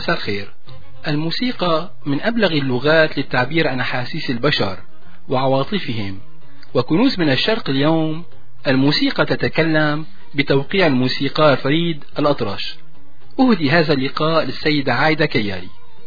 مساء الخير. الموسيقى من أبلغ اللغات للتعبير عن أحاسيس البشر وعواطفهم، وكنوز من الشرق اليوم الموسيقى تتكلم بتوقيع الموسيقار فريد الأطرش. أهدي هذا اللقاء للسيدة عايدة كياري.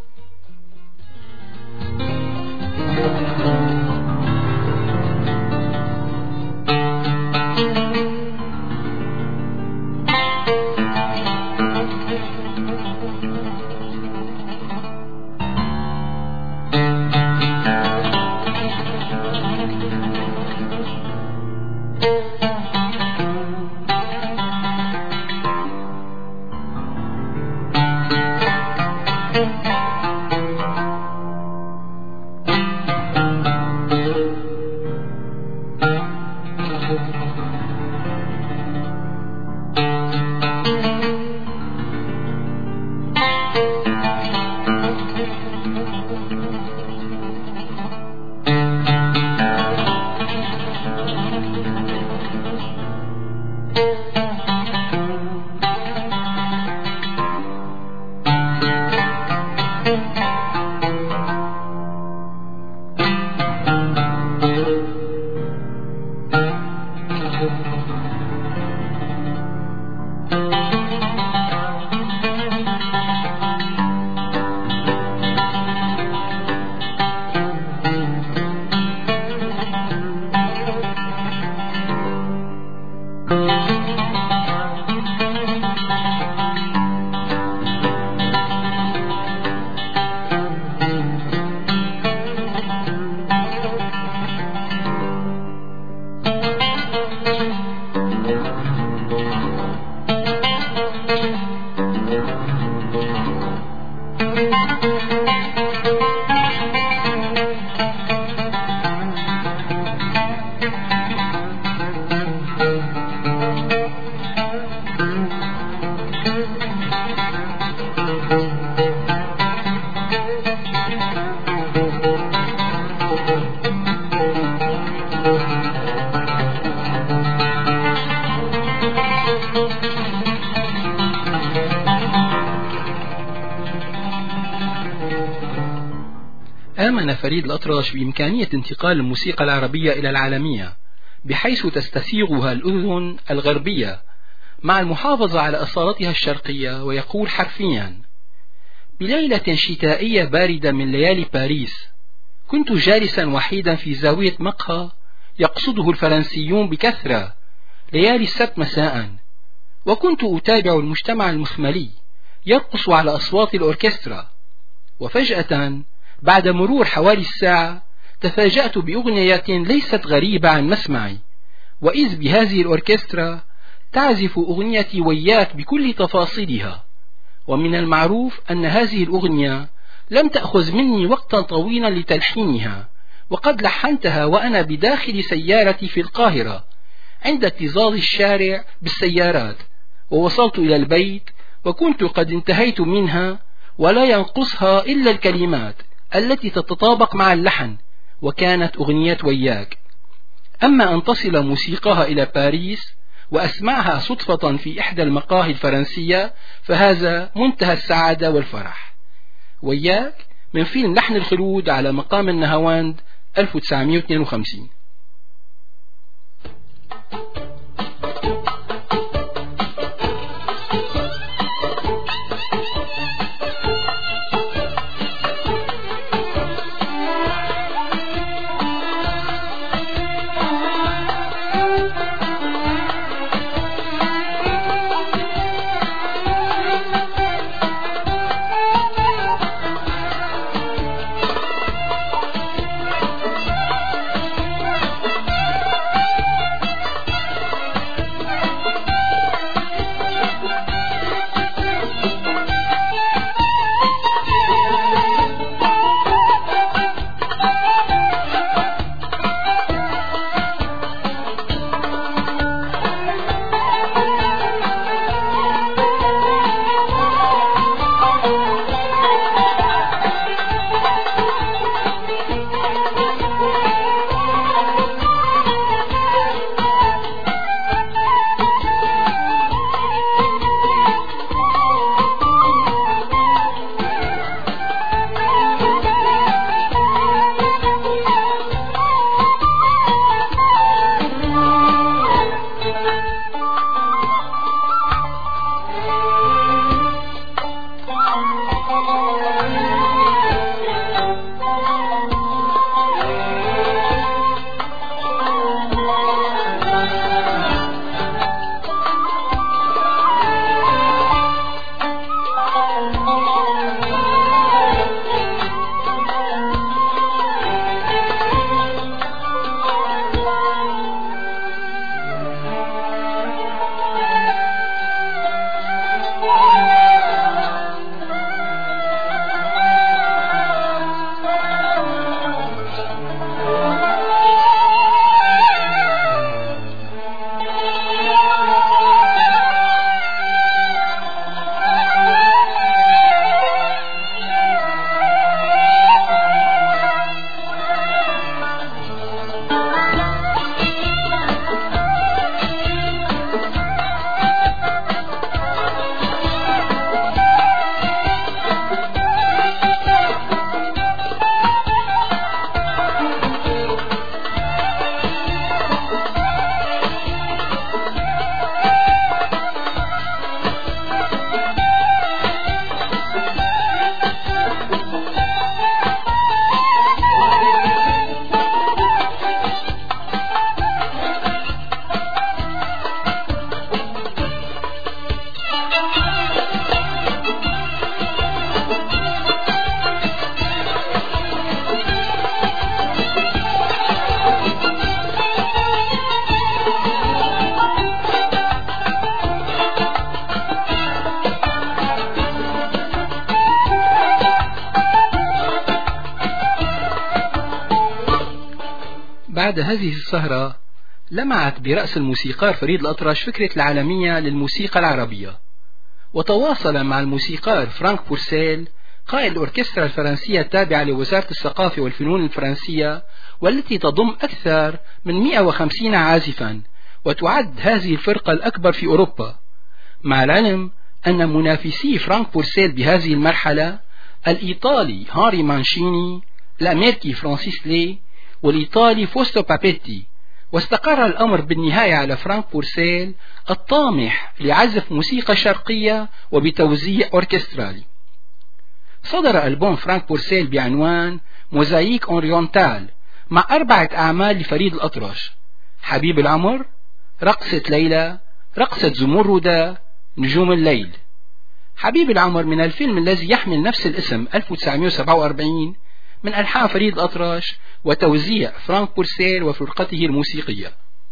آمن فريد الأطرش بإمكانية انتقال الموسيقى العربية إلى العالمية بحيث تستسيغها الأذن الغربية مع المحافظة على أصالتها الشرقية، ويقول حرفيا: بليلة شتائية باردة من ليالي باريس كنت جالسا وحيدا في زاوية مقهى يقصده الفرنسيون بكثرة ليالي السبت مساء، وكنت أتابع المجتمع المخملي يرقص على أصوات الأوركسترا، وفجأة بعد مرور حوالي الساعة تفاجأت بأغنية ليست غريبة عن مسمعي، وإذ بهذه الأوركسترا تعزف أغنيتي وياك بكل تفاصيلها. ومن المعروف أن هذه الأغنية لم تأخذ مني وقتا طويلا لتلحينها، وقد لحنتها وأنا بداخل سيارتي في القاهرة عند اكتظاظ الشارع بالسيارات، ووصلت إلى البيت وكنت قد انتهيت منها ولا ينقصها إلا الكلمات التي تتطابق مع اللحن، وكانت أغنية وياك. أما أن تصل موسيقاها إلى باريس وأسمعها صدفة في إحدى المقاهي الفرنسية فهذا منتهى السعادة والفرح. وياك من فيلم لحن الخلود على مقام النهاوند 1952. بعد هذه السهرة لمعت برأس الموسيقار فريد الأطرش فكرة العالمية للموسيقى العربية، وتواصل مع الموسيقار فرانك بورسيل قائد الأوركسترا الفرنسية التابعة لوزارة الثقافة والفنون الفرنسية، والتي تضم أكثر من 150 عازفا، وتعد هذه الفرقة الأكبر في أوروبا، مع العلم أن منافسي فرانك بورسيل بهذه المرحلة الإيطالي هاري مانشيني، الأمريكي فرانسيس لي، والإيطالي فوستو بابيتي. واستقر الأمر بالنهاية على فرانك بورسيل الطامح لعزف موسيقى شرقية وبتوزيع أوركسترالي. صدر ألبوم فرانك بورسيل بعنوان موزايك أورينتال مع 4 أعمال لفريد الأطرش: حبيب العمر، رقصة ليلى، رقصة زمردة، نجوم الليل. حبيب العمر من الفيلم الذي يحمل نفس الاسم 1947 من ألحان فريد الأطرش وتوزيع فرانك بورسيل وفرقته الموسيقية.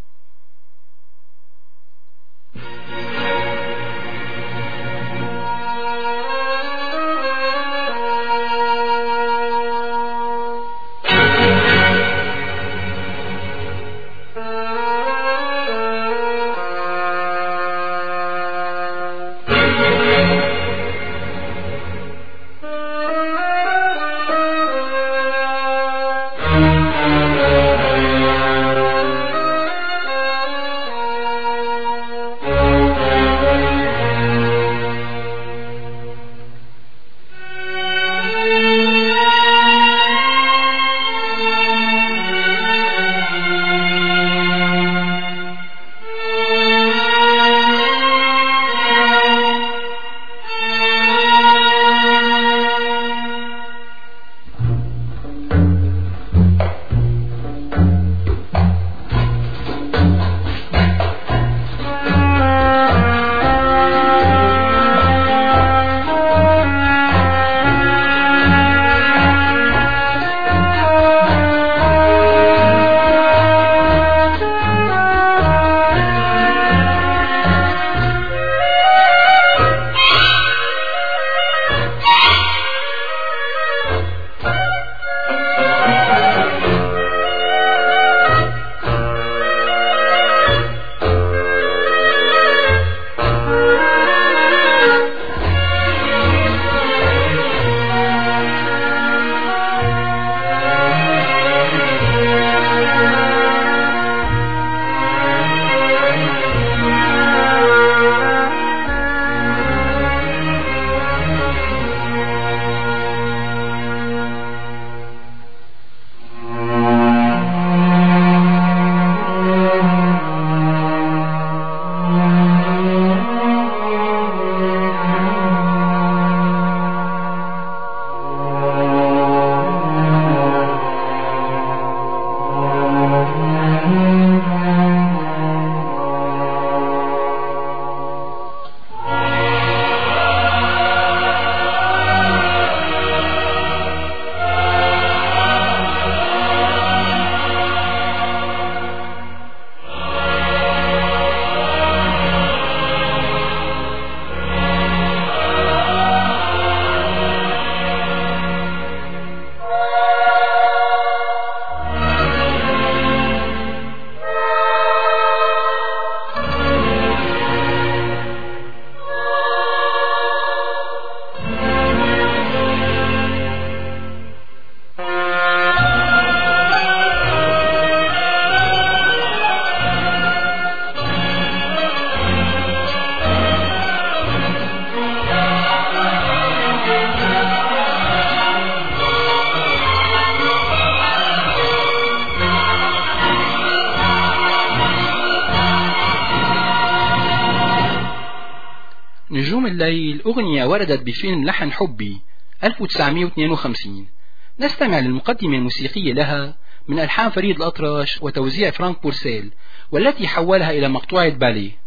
نجوم الليل أغنية وردت بفيلم لحن حبي 1952. نستمع للمقدمة الموسيقية لها من ألحان فريد الأطرش وتوزيع فرانك بورسيل، والتي حولها إلى مقطوعة باليه.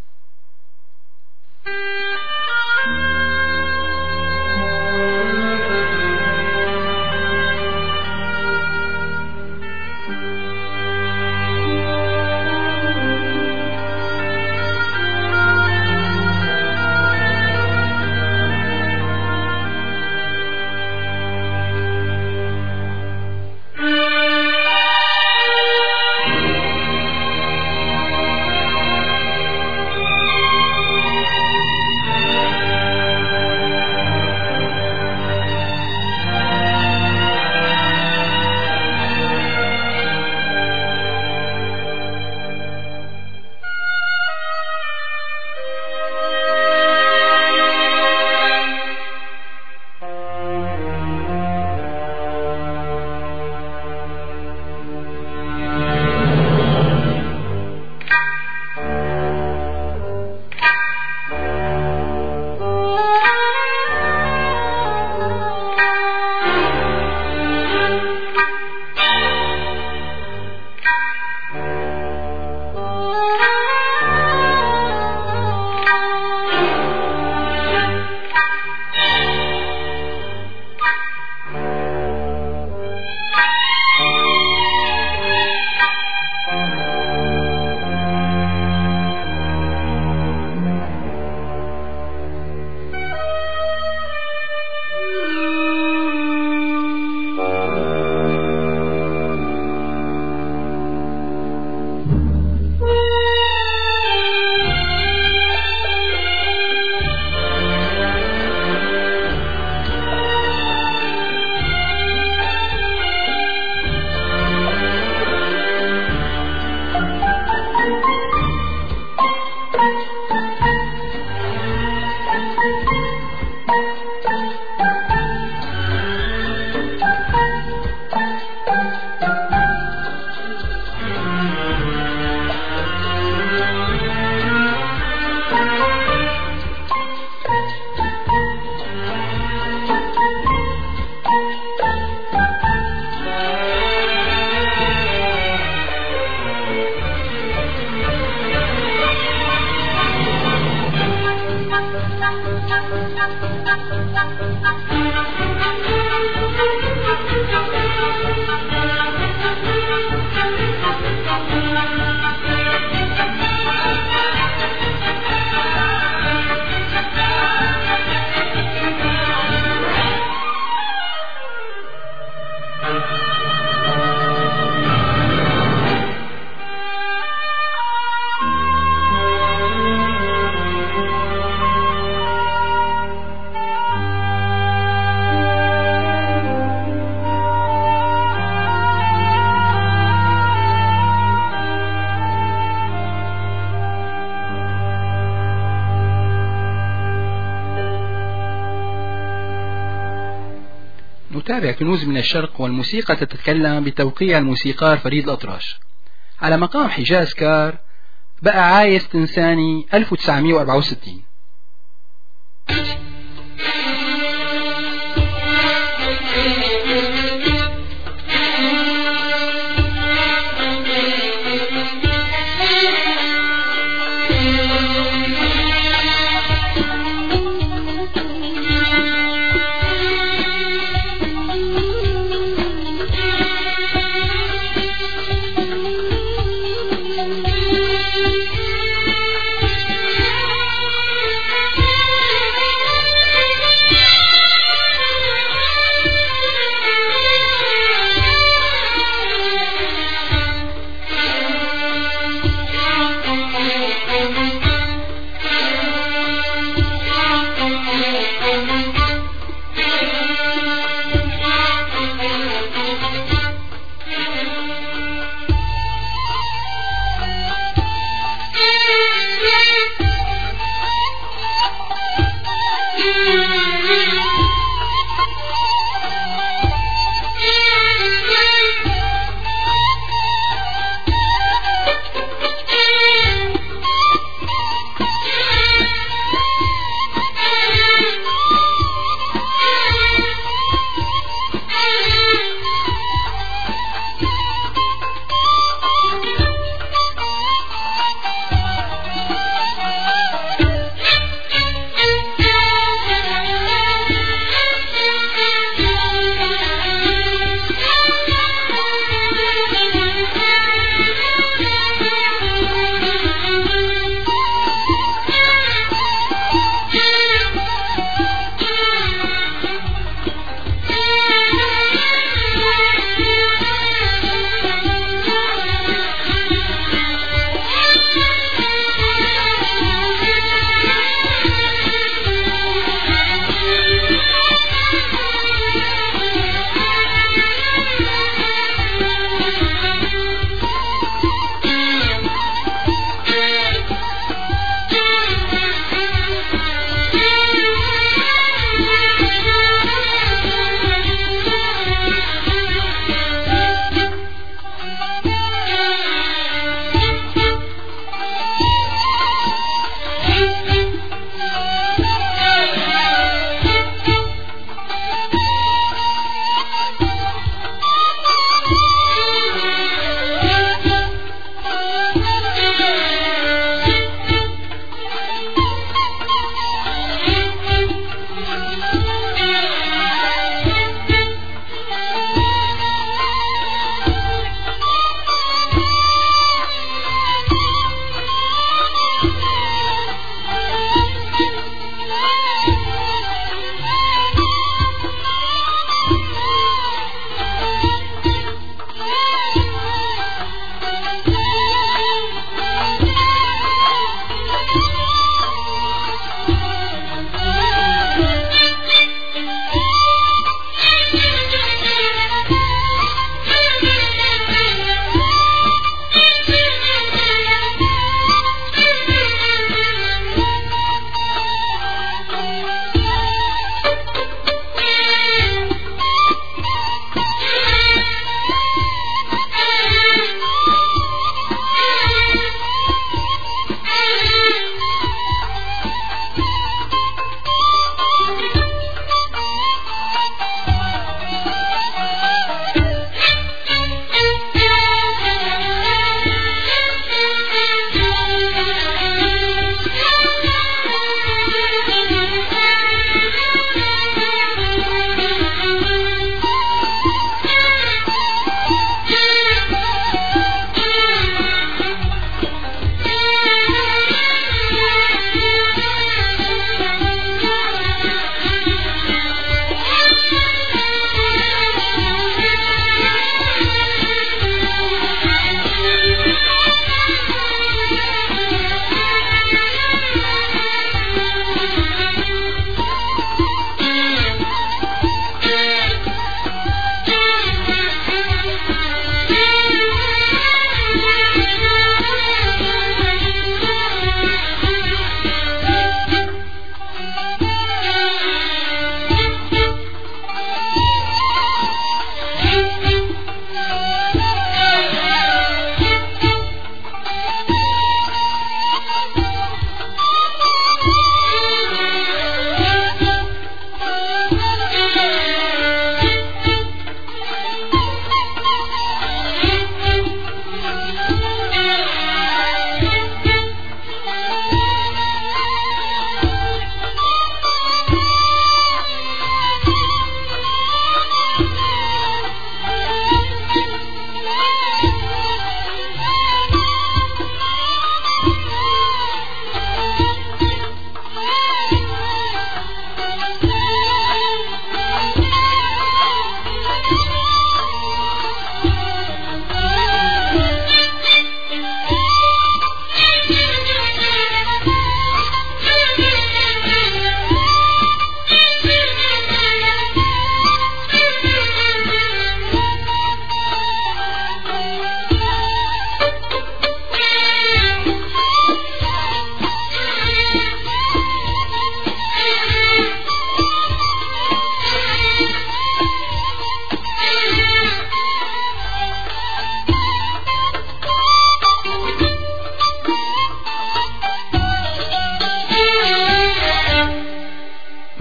نتابع كنوز من الشرق، والموسيقى تتكلم بتوقيع الموسيقار فريد الأطرش على مقام حجاز كار، بقى عايز تنساني 1964.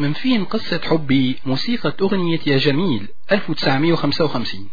من فيلم قصة حبي موسيقى أغنية يا جميل 1955.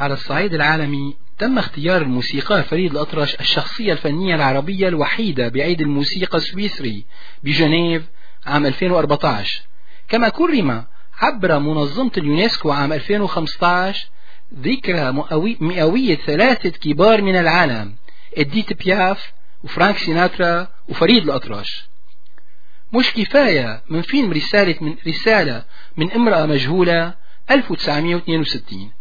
على الصعيد العالمي تم اختيار الموسيقار فريد الأطرش الشخصية الفنية العربية الوحيدة بعيد الموسيقى السويسري بجنيف عام 2014. كما كرم عبر منظمة اليونسكو عام 2015 ذكرى مئوية ثلاثة كبار من العالم: إديت بياف وفرانك سيناترا وفريد الأطرش. مش كفاية من فيلم رسالة من امرأة مجهولة 1962.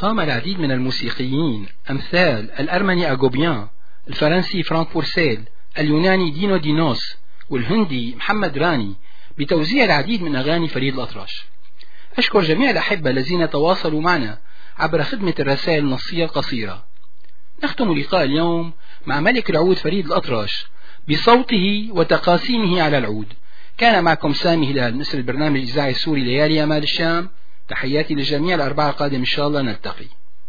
قام العديد من الموسيقيين أمثال الأرمني أغوبيان، الفرنسي فرانك بورسيل، اليوناني دينو دينوس، والهندي محمد راني بتوزيع العديد من أغاني فريد الأطرش. أشكر جميع الأحبة الذين تواصلوا معنا عبر خدمة الرسائل النصية القصيرة. نختم لقاء اليوم مع ملك العود فريد الأطرش بصوته وتقاسيمه على العود. كان معكم سامي هلال، نسر البرنامج الإذاعي السوري ليالي أمال الشام. تحياتي للجميع، الأربعة القادم إن شاء الله نلتقي.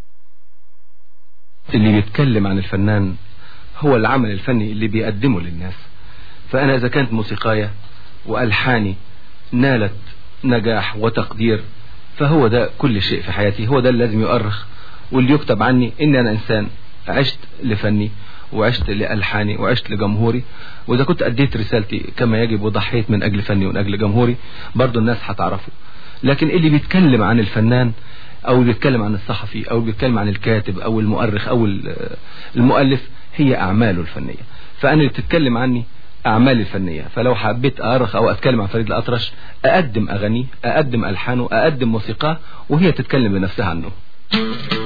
اللي بيتكلم عن الفنان هو العمل الفني اللي بيقدمه للناس. فأنا إذا كانت موسيقاية وألحاني نالت نجاح وتقدير فهو ده كل شيء في حياتي، هو ده اللي لازم يؤرخ واللي يكتب عني إن أنا إنسان عشت لفني وعشت لألحاني وعشت لجمهوري، وإذا كنت أديت رسالتي كما يجب وضحيت من أجل فني ومن أجل جمهوري برضو الناس هتعرفه. لكن اللي بيتكلم عن الفنان أو بيتكلم عن الصحفي أو بيتكلم عن الكاتب أو المؤرخ أو المؤلف هي أعماله الفنية. فأنا اللي بتتكلم عني أعمالي الفنية. فلو حبيت أؤرخ أو أتكلم عن فريد الأطرش أقدم أغانيه، أقدم ألحانه، أقدم موسيقاه، وهي تتكلم بنفسها عنه.